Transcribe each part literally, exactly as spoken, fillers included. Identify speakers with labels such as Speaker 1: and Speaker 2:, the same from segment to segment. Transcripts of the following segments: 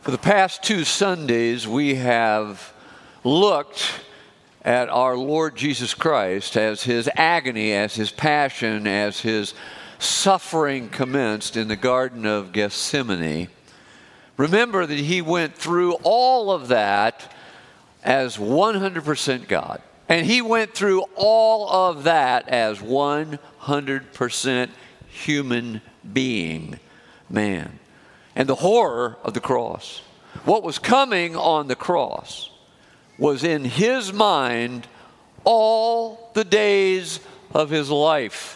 Speaker 1: For the past two Sundays, we have looked at our Lord Jesus Christ as his agony, as his passion, as his suffering commenced in the Garden of Gethsemane. Remember that he went through all of that as one hundred percent God. And he went through all of that as one hundred percent human being, man. And the horror of the cross, what was coming on the cross, was in his mind all the days of his life.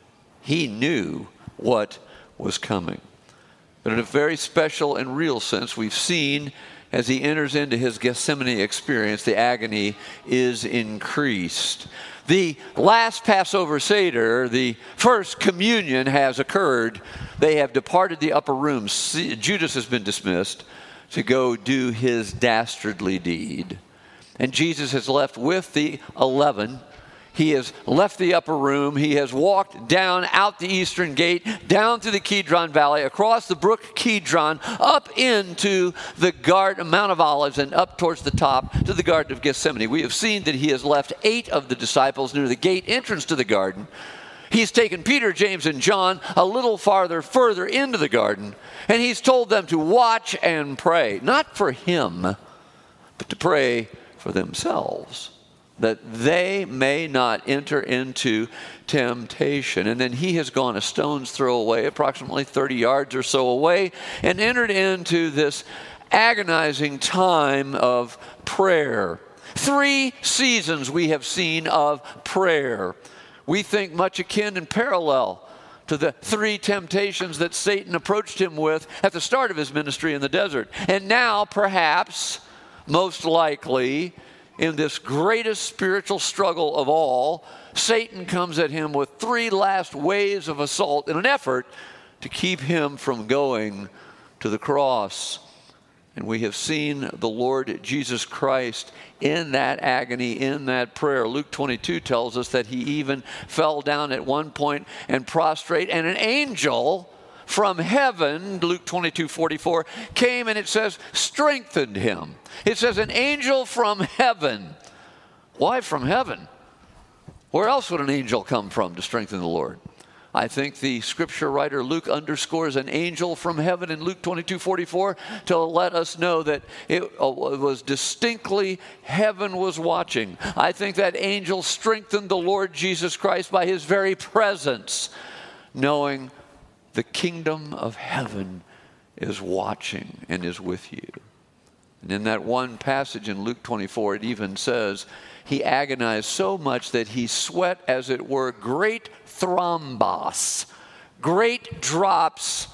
Speaker 1: He knew what was coming. But in a very special and real sense, we've seen as he enters into his Gethsemane experience, the agony is increased. The last Passover Seder, the first communion has occurred. They have departed the upper room. Judas has been dismissed to go do his dastardly deed. And Jesus has left with the eleven. He has left the upper room. He has walked down out the eastern gate, down through the Kidron Valley, across the brook Kidron, up into the garden, Mount of Olives, and up towards the top to the Garden of Gethsemane. We have seen that he has left eight of the disciples near the gate entrance to the garden. He's taken Peter, James, and John a little farther, further into the garden, and he's told them to watch and pray, not for him, but to pray for themselves, that they may not enter into temptation. And then he has gone a stone's throw away, approximately thirty yards or so away, and entered into this agonizing time of prayer. Three seasons we have seen of prayer. We think much akin and parallel to the three temptations that Satan approached him with at the start of his ministry in the desert. And now, perhaps, most likely, in this greatest spiritual struggle of all, Satan comes at him with three last waves of assault in an effort to keep him from going to the cross. And we have seen the Lord Jesus Christ in that agony, in that prayer. Luke twenty-two tells us that he even fell down at one point and prostrate, and an angel from heaven, Luke twenty-two forty-four, came and it says, strengthened him. It says an angel from heaven. Why from heaven? Where else would an angel come from to strengthen the Lord? I think the scripture writer Luke underscores an angel from heaven in Luke twenty-two forty-four to let us know that it was distinctly heaven was watching. I think that angel strengthened the Lord Jesus Christ by his very presence, knowing the kingdom of heaven is watching and is with you. And in that one passage in Luke twenty-four, it even says, he agonized so much that he sweat, as it were, great thrombos, great drops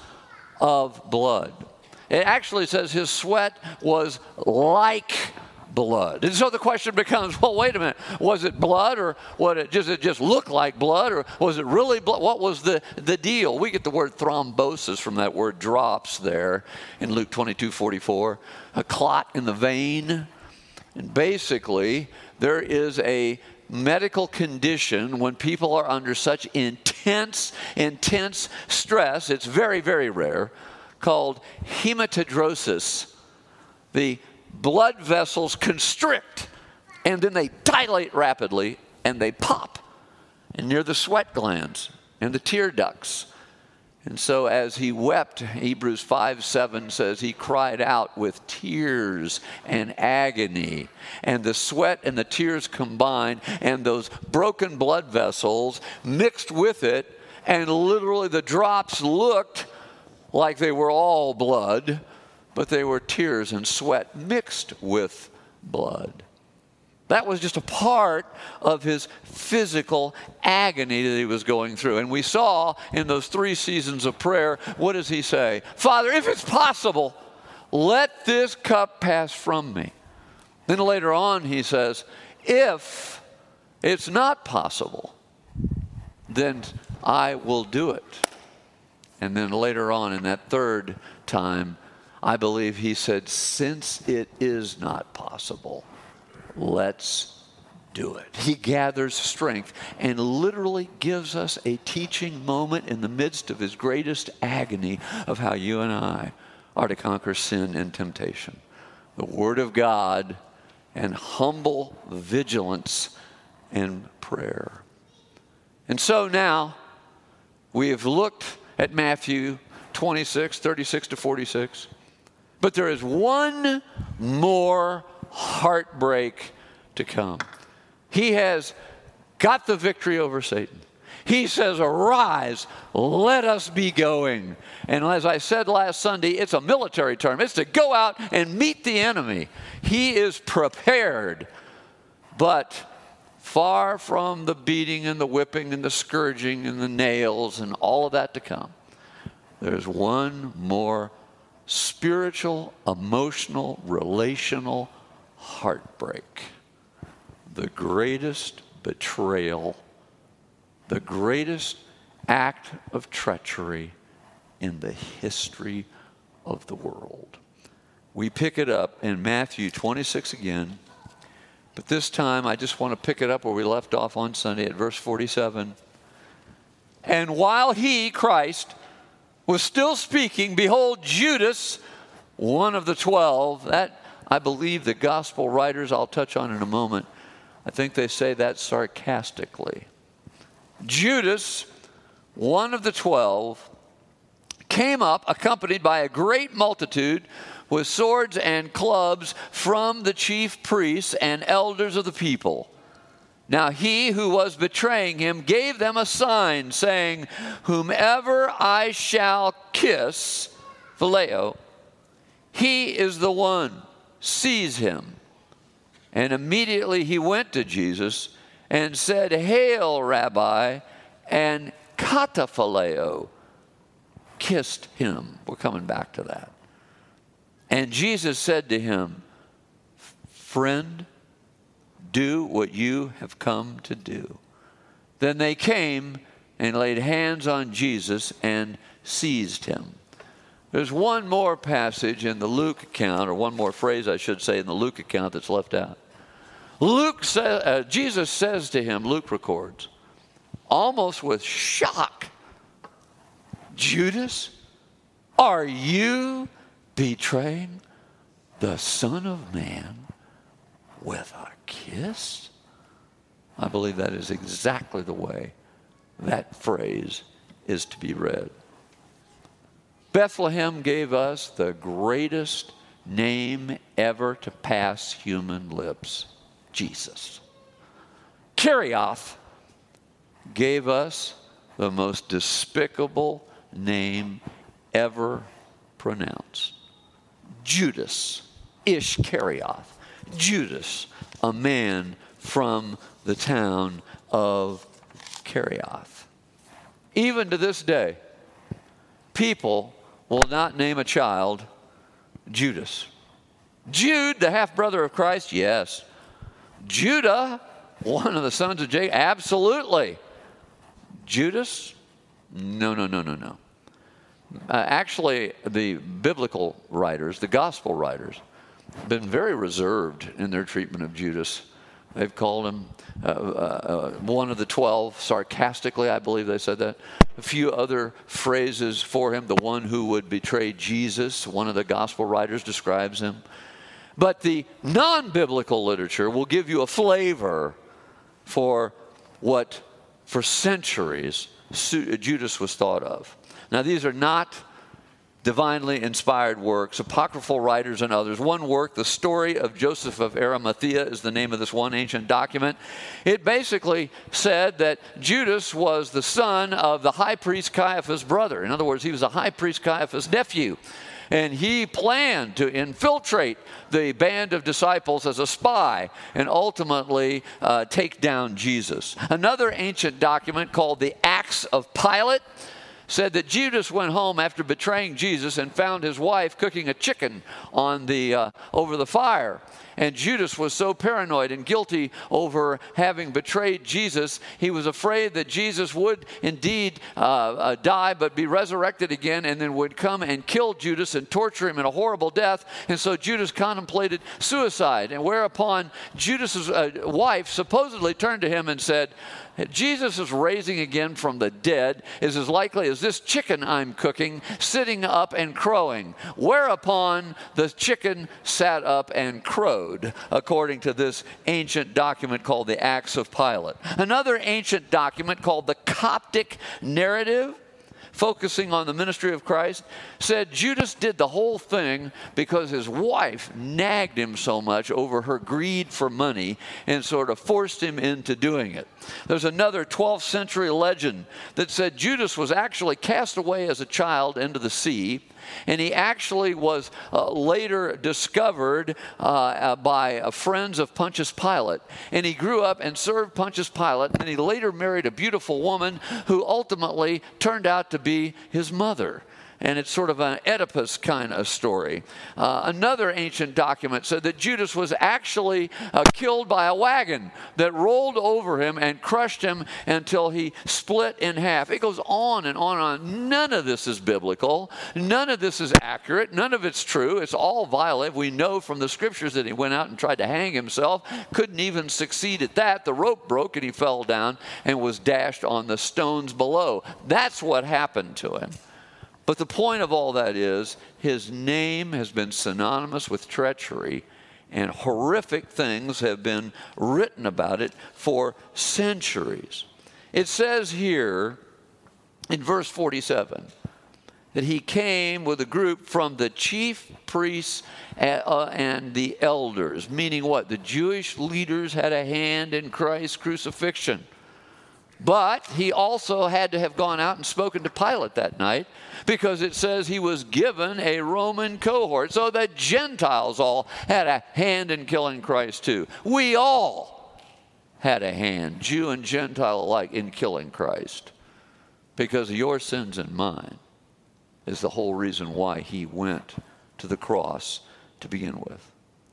Speaker 1: of blood. It actually says his sweat was like blood. And so the question becomes, well, wait a minute, was it blood, or what it just it just look like blood, or was it really blood? What was the, the deal? We get the word thrombosis from that word drops there in Luke twenty-two forty-four, a clot in the vein. And basically, there is a medical condition when people are under such intense, intense stress, it's very, very rare, called hematidrosis. The blood vessels constrict, and then they dilate rapidly, and they pop, and near the sweat glands and the tear ducts. And so as he wept, Hebrews five seven says he cried out with tears and agony. And the sweat and the tears combined, and those broken blood vessels mixed with it, and literally the drops looked like they were all blood, but they were tears and sweat mixed with blood. That was just a part of his physical agony that he was going through. And we saw in those three seasons of prayer, what does he say? Father, if it's possible, let this cup pass from me. Then later on he says, if it's not possible, then I will do it. And then later on in that third time, I believe he said, since it is not possible, let's do it. He gathers strength and literally gives us a teaching moment in the midst of his greatest agony of how you and I are to conquer sin and temptation. The Word of God and humble vigilance and prayer. And so now we have looked at Matthew twenty-six, thirty-six to forty-six. But there is one more heartbreak to come. He has got the victory over Satan. He says, arise, let us be going. And as I said last Sunday, it's a military term. It's to go out and meet the enemy. He is prepared, but far from the beating and the whipping and the scourging and the nails and all of that to come. There's one more spiritual, emotional, relational heartbreak. The greatest betrayal, the greatest act of treachery in the history of the world. We pick it up in Matthew twenty-six again, but this time I just want to pick it up where we left off on Sunday at verse forty-seven. And while he, Christ, was still speaking, behold, Judas, one of the twelve, that I believe the gospel writers I'll touch on in a moment, I think they say that sarcastically. Judas, one of the twelve, came up accompanied by a great multitude with swords and clubs from the chief priests and elders of the people. Now he who was betraying him gave them a sign, saying, whomever I shall kiss, phileo, he is the one, seize him. And immediately he went to Jesus and said, Hail, Rabbi, and kataphileo, kissed him. We're coming back to that. And Jesus said to him, friend, do what you have come to do. Then they came and laid hands on Jesus and seized him. There's one more passage in the Luke account, or one more phrase I should say in the Luke account that's left out. Luke says, uh, Jesus says to him, Luke records, almost with shock, Judas, are you betraying the Son of Man with a kiss? I believe that is exactly the way that phrase is to be read. Bethlehem gave us the greatest name ever to pass human lips, Jesus. Kerioth gave us the most despicable name ever pronounced. Judas Ishkarioth. Judas, a man from the town of Kerioth. Even to this day, people will not name a child Judas. Jude, the half-brother of Christ, yes. Judah, one of the sons of Jacob, absolutely. Judas, no, no, no, no, no. Uh, actually, the biblical writers, the gospel writers, have been very reserved in their treatment of Judas. They've called him uh, uh, one of the twelve, sarcastically, I believe they said that. A few other phrases for him, the one who would betray Jesus, one of the gospel writers describes him. But the non-biblical literature will give you a flavor for what, for centuries, Judas was thought of. Now, these are not divinely inspired works, apocryphal writers and others. One work, The Story of Joseph of Arimathea, is the name of this one ancient document. It basically said that Judas was the son of the high priest Caiaphas' brother. In other words, he was the high priest Caiaphas' nephew. And he planned to infiltrate the band of disciples as a spy and ultimately uh, take down Jesus. Another ancient document called the Acts of Pilate said that Judas went home after betraying Jesus and found his wife cooking a chicken on the uh, over the fire. And Judas was so paranoid and guilty over having betrayed Jesus, he was afraid that Jesus would indeed uh, uh, die but be resurrected again, and then would come and kill Judas and torture him in a horrible death. And so Judas contemplated suicide, and whereupon Judas's uh, wife supposedly turned to him and said, Jesus is raising again from the dead is as likely as this chicken I'm cooking sitting up and crowing. Whereupon the chicken sat up and crowed, according to this ancient document called the Acts of Pilate. Another ancient document called the Coptic Narrative, focusing on the ministry of Christ, said Judas did the whole thing because his wife nagged him so much over her greed for money and sort of forced him into doing it. There's another twelfth century legend that said Judas was actually cast away as a child into the sea, and he actually was uh, later discovered uh, uh, by uh, friends of Pontius Pilate. And he grew up and served Pontius Pilate, and he later married a beautiful woman who ultimately turned out to be his mother. And it's sort of an Oedipus kind of story. Uh, another ancient document said that Judas was actually uh, killed by a wagon that rolled over him and crushed him until he split in half. It goes on and on and on. None of this is biblical. None of this is accurate. None of it's true. It's all violent. We know from the scriptures that he went out and tried to hang himself. Couldn't even succeed at that. The rope broke and he fell down and was dashed on the stones below. That's what happened to him. But the point of all that is, his name has been synonymous with treachery, and horrific things have been written about it for centuries. It says here in verse forty-seven that he came with a group from the chief priests and the elders, meaning what? The Jewish leaders had a hand in Christ's crucifixion. But he also had to have gone out and spoken to Pilate that night, because it says he was given a Roman cohort. So the Gentiles all had a hand in killing Christ too. We all had a hand, Jew and Gentile alike, in killing Christ. Because your sins and mine is the whole reason why he went to the cross to begin with.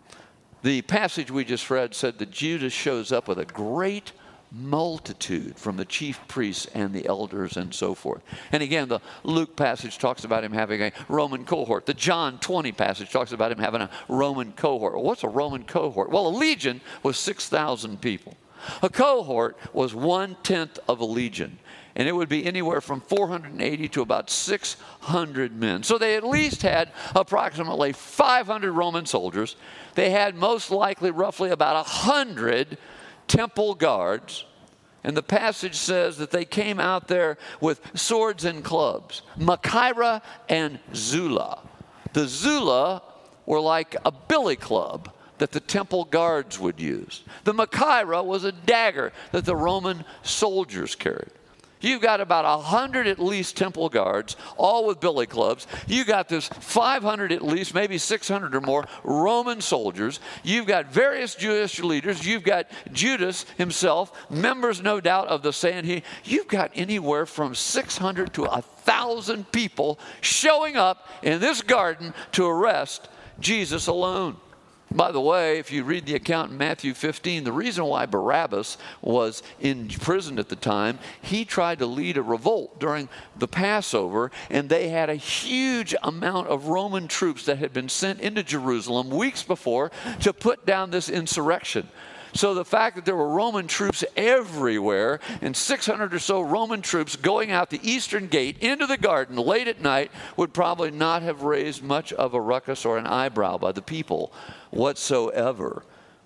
Speaker 1: The passage we just read said that Judas shows up with a great multitude from the chief priests and the elders and so forth. And again, the Luke passage talks about him having a Roman cohort. The John twenty passage talks about him having a Roman cohort. Well, what's a Roman cohort? Well, a legion was six thousand people. A cohort was one-tenth of a legion. And it would be anywhere from four hundred eighty to about six hundred men. So they at least had approximately five hundred Roman soldiers. They had most likely roughly about one hundred temple guards, and the passage says that they came out there with swords and clubs, Machaira and Zula. The Zula were like a billy club that the temple guards would use. The Machaira was a dagger that the Roman soldiers carried. You've got about one hundred at least temple guards, all with billy clubs. You've got this five hundred at least, maybe six hundred or more Roman soldiers. You've got various Jewish leaders. You've got Judas himself, members no doubt of the Sanhedrin. You've got anywhere from six hundred to one thousand people showing up in this garden to arrest Jesus alone. By the way, if you read the account in Matthew fifteen, the reason why Barabbas was in prison at the time, he tried to lead a revolt during the Passover, and they had a huge amount of Roman troops that had been sent into Jerusalem weeks before to put down this insurrection. So the fact that there were Roman troops everywhere, and six hundred or so Roman troops going out the eastern gate into the garden late at night, would probably not have raised much of a ruckus or an eyebrow by the people whatsoever.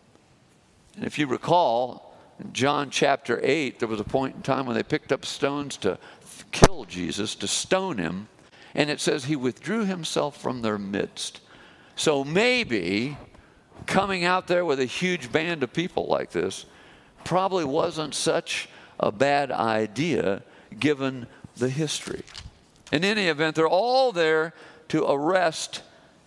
Speaker 1: And if you recall, in John chapter eight, there was a point in time when they picked up stones to kill Jesus, to stone him, and it says he withdrew himself from their midst. So maybe coming out there with a huge band of people like this probably wasn't such a bad idea given the history. In any event, they're all there to arrest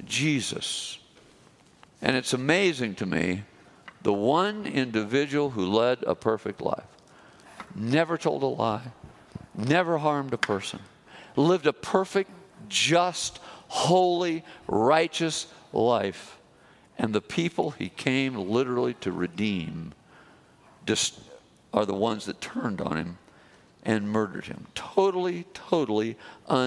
Speaker 1: Jesus. And it's amazing to me, the one individual who led a perfect life, never told a lie, never harmed a person, lived a perfect, just, holy, righteous life. And the people he came literally to redeem just are the ones that turned on him and murdered him. Totally, totally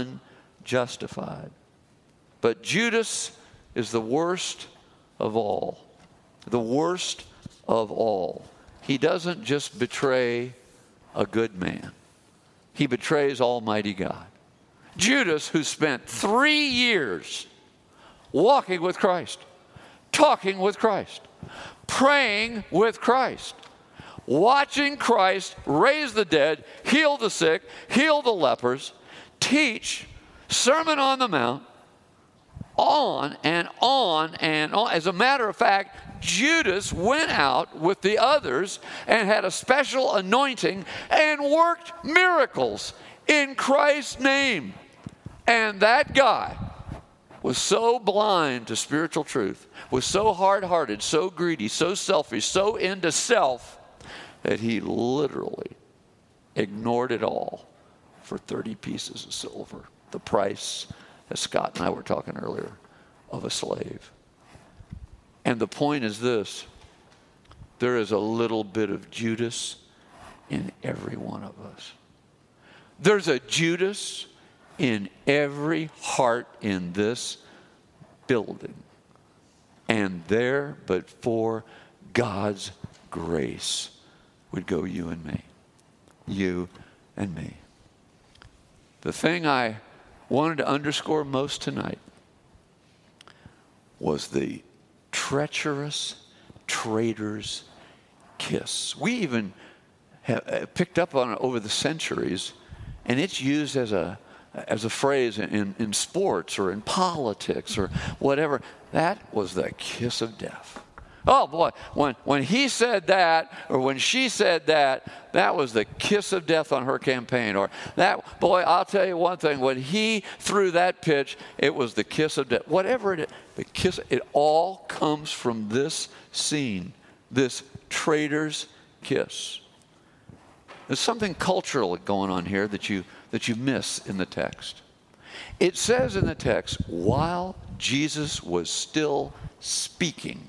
Speaker 1: unjustified. But Judas is the worst of all. The worst of all. He doesn't just betray a good man. He betrays Almighty God. Judas, who spent three years walking with Christ, talking with Christ, praying with Christ, watching Christ raise the dead, heal the sick, heal the lepers, teach, Sermon on the Mount, on and on and on. As a matter of fact, Judas went out with the others and had a special anointing and worked miracles in Christ's name. And that guy was so blind to spiritual truth, was so hard-hearted, so greedy, so selfish, so into self, that he literally ignored it all for thirty pieces of silver, the price, as Scott and I were talking earlier, of a slave. And the point is this: there is a little bit of Judas in every one of us. There's a Judas in every heart in this building. And there, but for God's grace, would go you and me. You and me. The thing I wanted to underscore most tonight was the treacherous traitor's kiss. We even have picked up on it over the centuries, and it's used as a as a phrase in, in sports or in politics or whatever. That was the kiss of death. Oh boy, when, when he said that, or when she said that, that was the kiss of death on her campaign. Or that, boy, I'll tell you one thing, when he threw that pitch, it was the kiss of death. Whatever it is, the kiss, it all comes from this scene, this traitor's kiss. There's something cultural going on here that you, that you miss in the text. It says in the text, while Jesus was still speaking,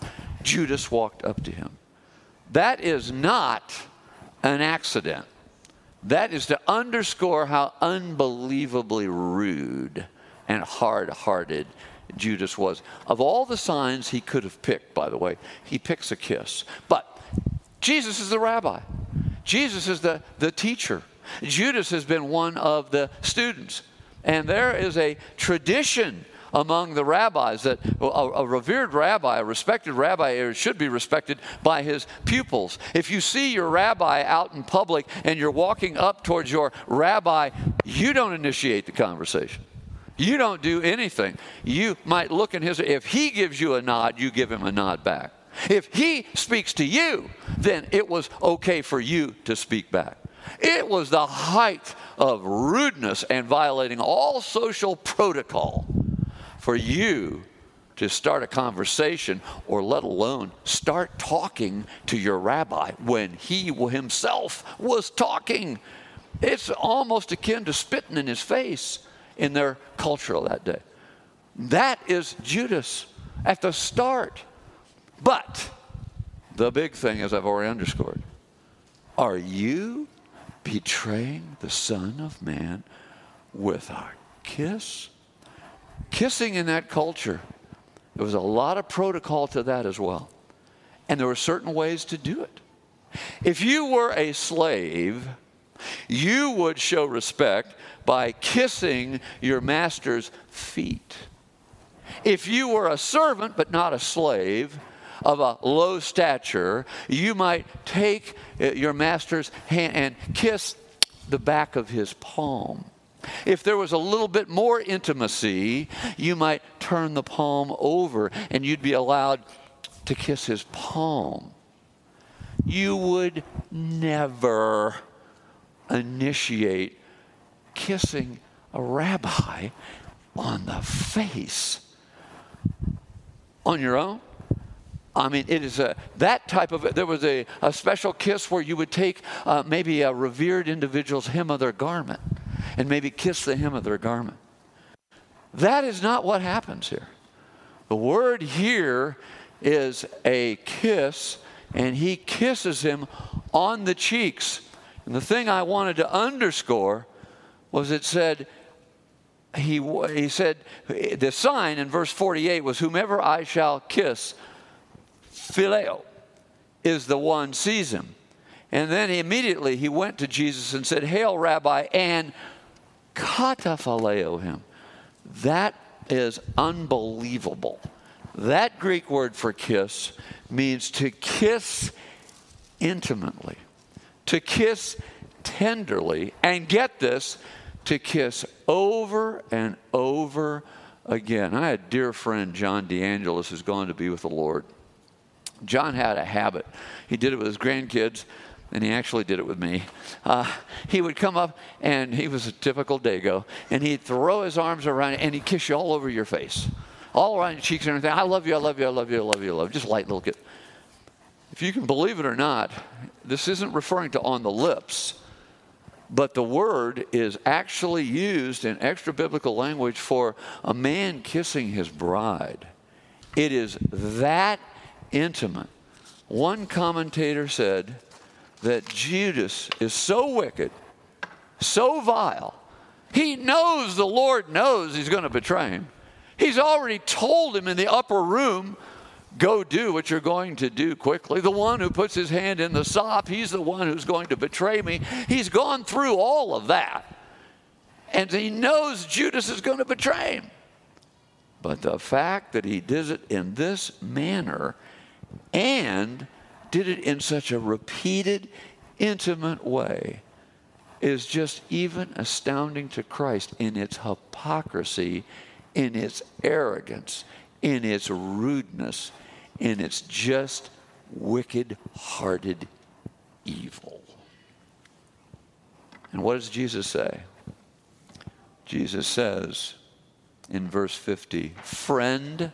Speaker 1: Judas walked up to him. That is not an accident. That is to underscore how unbelievably rude and hard-hearted Judas was. Of all the signs he could have picked, by the way, he picks a kiss. But Jesus is the rabbi. Jesus is the, the teacher. Judas has been one of the students. And there is a tradition among the rabbis that a, a revered rabbi, a respected rabbi, should be respected by his pupils. If you see your rabbi out in public and you're walking up towards your rabbi, you don't initiate the conversation. You don't do anything. You might look in his, if he gives you a nod, you give him a nod back. If he speaks to you, then it was okay for you to speak back. It was the height of rudeness and violating all social protocol for you to start a conversation, or let alone start talking to your rabbi when he himself was talking. It's almost akin to spitting in his face in their culture that day. That is Judas at the start. But the big thing, as I've already underscored, are you betraying the Son of Man with a kiss? Kissing in that culture, there was a lot of protocol to that as well. And there were certain ways to do it. If you were a slave, you would show respect by kissing your master's feet. If you were a servant but not a slave, of a low stature, you might take your master's hand and kiss the back of his palm. If there was a little bit more intimacy, you might turn the palm over and you'd be allowed to kiss his palm. You would never initiate kissing a rabbi on the face on your own. I mean, it is a, that type of, there was a, a special kiss where you would take uh, maybe a revered individual's hem of their garment and maybe kiss the hem of their garment. That is not what happens here. The word here is a kiss, and he kisses him on the cheeks. And the thing I wanted to underscore was it said, he, he said, the sign in verse forty-eight was, whomever I shall kiss, phileo, is the one sees him. And then he immediately he went to Jesus and said, "Hail, Rabbi," and kataphaleo him. That is unbelievable. That Greek word for kiss means to kiss intimately, to kiss tenderly, and get this, to kiss over and over again. I had a dear friend, John DeAngelis, who's gone to be with the Lord. John had a habit. He did it with his grandkids, and he actually did it with me. Uh, he would come up, and he was a typical Dago, and he'd throw his arms around you, and he'd kiss you all over your face, all around your cheeks and everything. "I love you, I love you, I love you, I love you, I love you." Just light little kiss. If you can believe it or not, this isn't referring to on the lips, but the word is actually used in extra biblical language for a man kissing his bride. It is that intimate. One commentator said that Judas is so wicked, so vile, he knows the Lord knows he's going to betray him. He's already told him in the upper room, "Go do what you're going to do quickly." The one who puts his hand in the sop, he's the one who's going to betray me. He's gone through all of that. And he knows Judas is going to betray him. But the fact that he did it in this manner and did it in such a repeated, intimate way is just even astounding to Christ in its hypocrisy, in its arrogance, in its rudeness, in its just wicked-hearted evil. And what does Jesus say? Jesus says in verse fifty, "Friend,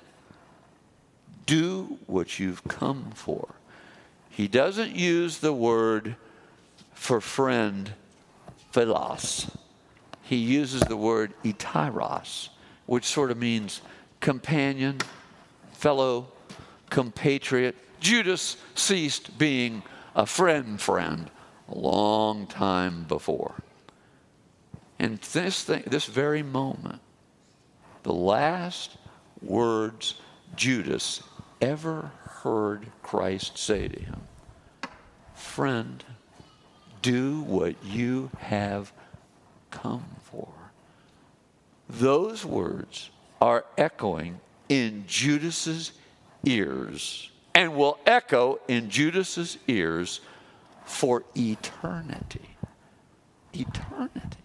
Speaker 1: do what you've come for." He doesn't use the word for friend, philos. He uses the word etairos, which sort of means companion, fellow, compatriot. Judas ceased being a friend friend a long time before. And this thing, this very moment, the last words Judas ever heard Christ say to him, "Friend, do what you have come for." Those words are echoing in Judas's ears and will echo in Judas's ears for eternity. Eternity.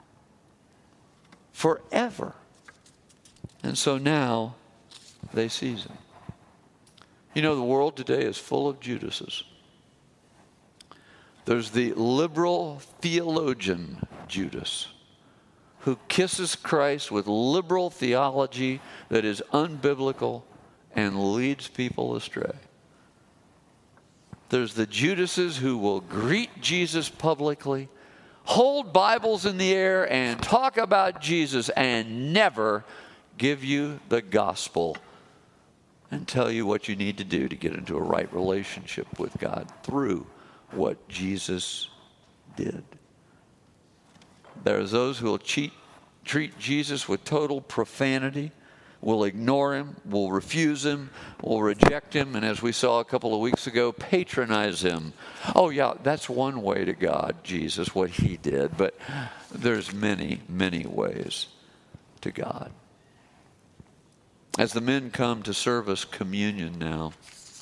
Speaker 1: Forever. And so now they seize him. You know, the world today is full of Judases. There's the liberal theologian Judas, who kisses Christ with liberal theology that is unbiblical and leads people astray. There's the Judases who will greet Jesus publicly, hold Bibles in the air, and talk about Jesus and never give you the gospel and tell you what you need to do to get into a right relationship with God through what Jesus did. There's those who will cheat, treat Jesus with total profanity, will ignore him, will refuse him, will reject him, and as we saw a couple of weeks ago, patronize him. Oh yeah, that's one way to God, Jesus, what he did, but there's many, many ways to God. As the men come to serve us communion now,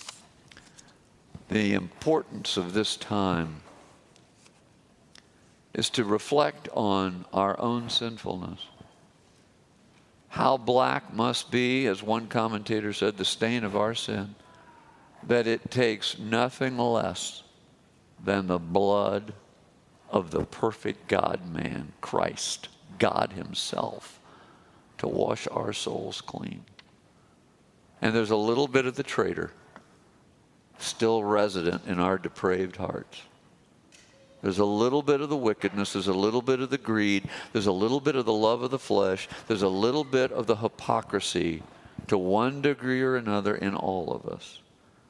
Speaker 1: the importance of this time is to reflect on our own sinfulness. How black must be, as one commentator said, the stain of our sin, that it takes nothing less than the blood of the perfect God-man, Christ, God himself, to wash our souls clean. And there's a little bit of the traitor still resident in our depraved hearts. There's a little bit of the wickedness. There's a little bit of the greed. There's a little bit of the love of the flesh. There's a little bit of the hypocrisy to one degree or another in all of us.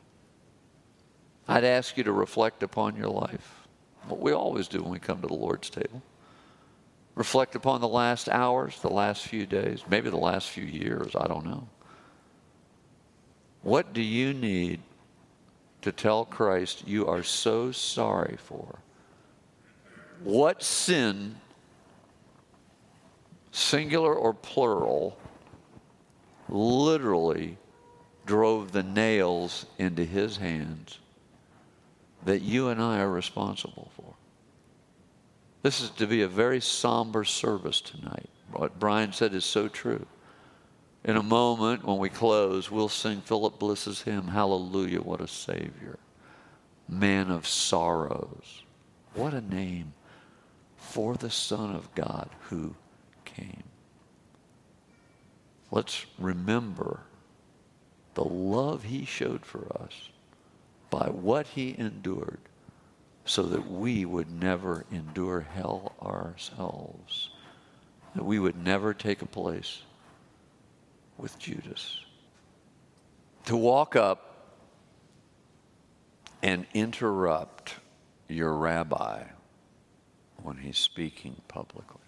Speaker 1: I'd ask you to reflect upon your life. What we always do when we come to the Lord's table. Reflect upon the last hours, the last few days, maybe the last few years, I don't know. What do you need to tell Christ you are so sorry for? What sin, singular or plural, literally drove the nails into his hands that you and I are responsible for? This is to be a very somber service tonight. What Brian said is so true. In a moment, when we close, we'll sing Philip Bliss's hymn, Hallelujah, what a Savior. Man of sorrows. What a name for the Son of God who came. Let's remember the love he showed for us by what he endured so that we would never endure hell ourselves, that we would never take a place with Judas. To walk up and interrupt your rabbi when he's speaking publicly.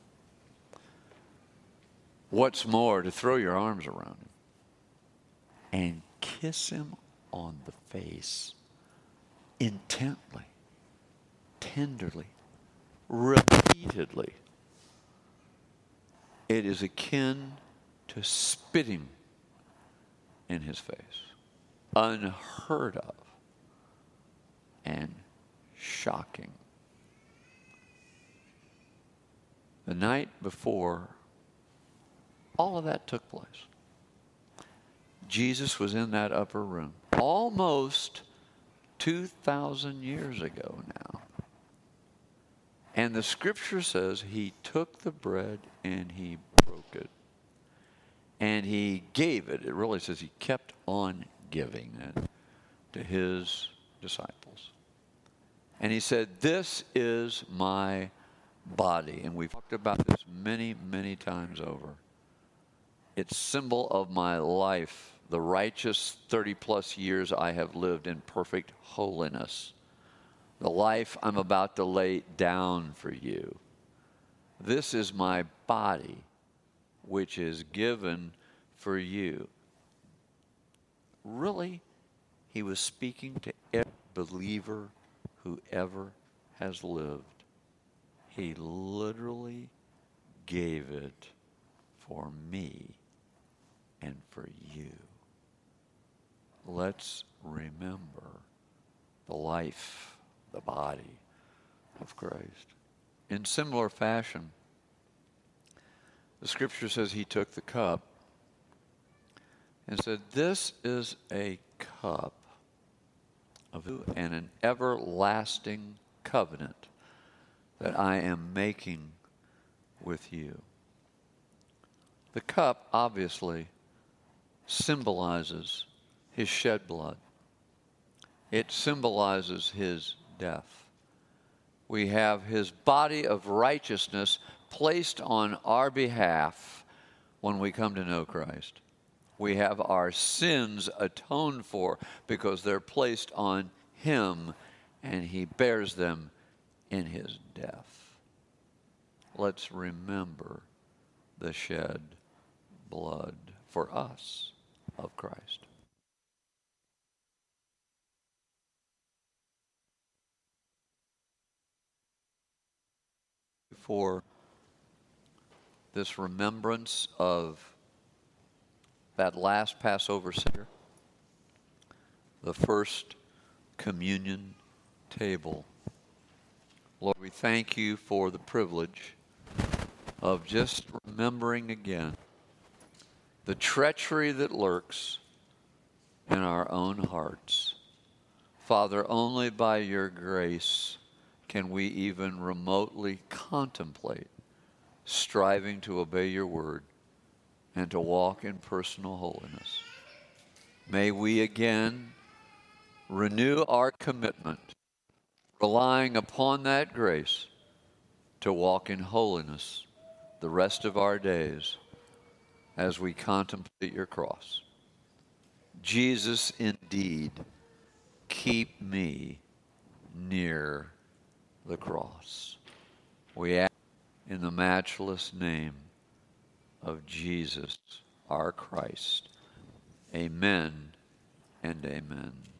Speaker 1: What's more, to throw your arms around him and kiss him on the face intently, tenderly, repeatedly. It is akin to spitting in his face, unheard of and shocking. The night before all of that took place, Jesus was in that upper room almost two thousand years ago now. And the scripture says he took the bread and he broke it. And he gave it. It really says he kept on giving it to his disciples. And he said, this is my body. And we've talked about this many, many times over. It's symbol of my life, the righteous thirty plus years I have lived in perfect holiness. The life I'm about to lay down for you. This is my body, which is given for you. Really, he was speaking to every believer who ever has lived. He literally gave it for me and for you. Let's remember the life, the body of Christ. In similar fashion, the scripture says he took the cup and said, this is a cup of and an everlasting covenant that I am making with you. The cup obviously symbolizes his shed blood. It symbolizes his death. We have his body of righteousness placed on our behalf when we come to know Christ. We have our sins atoned for because they're placed on him and he bears them in his death. Let's remember the shed blood for us of Christ. For this remembrance of that last Passover Seder, the first communion table. Lord, we thank you for the privilege of just remembering again the treachery that lurks in our own hearts. Father, only by your grace can we even remotely contemplate striving to obey your word and to walk in personal holiness. May we again renew our commitment, relying upon that grace to walk in holiness the rest of our days as we contemplate your cross. Jesus, indeed, keep me near the cross. We ask in the matchless name of Jesus, our Christ. Amen and amen.